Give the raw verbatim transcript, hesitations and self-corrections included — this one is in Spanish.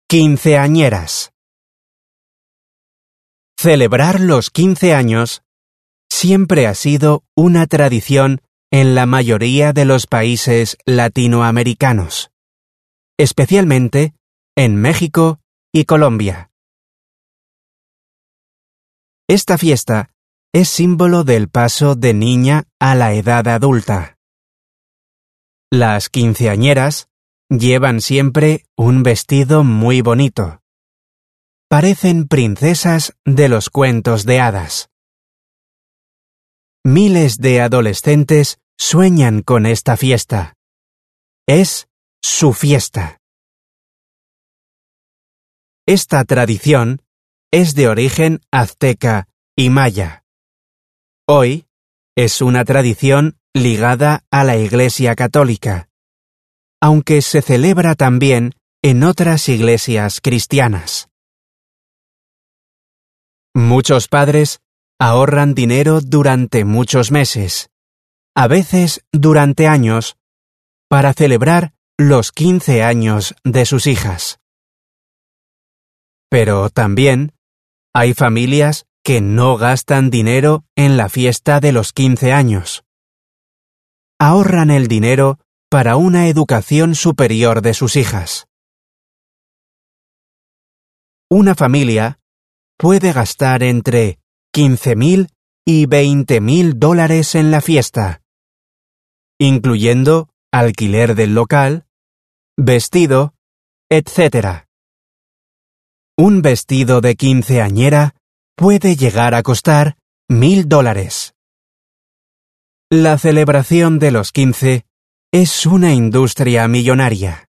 Quinceañeras. Celebrar los quince años siempre ha sido una tradición en la mayoría de los países latinoamericanos, especialmente en México y Colombia. Esta fiesta es símbolo del paso de niña a la edad adulta. Las quinceañeras llevan siempre un vestido muy bonito. Parecen princesas de los cuentos de hadas. Miles de adolescentes sueñan con esta fiesta. Es su fiesta. Esta tradición es de origen azteca y maya. Hoy es una tradición ligada a la Iglesia Católica, aunque se celebra también en otras iglesias cristianas. Muchos padres ahorran dinero durante muchos meses, a veces durante años, para celebrar los quince años de sus hijas. Pero también hay familias que no gastan dinero en la fiesta de los quince años. Ahorran el dinero para una educación superior de sus hijas. Una familia puede gastar entre quince mil y veinte mil dólares en la fiesta, incluyendo alquiler del local, vestido, etcétera. Un vestido de quinceañera puede llegar a costar mil dólares. La celebración de los quince es una industria millonaria.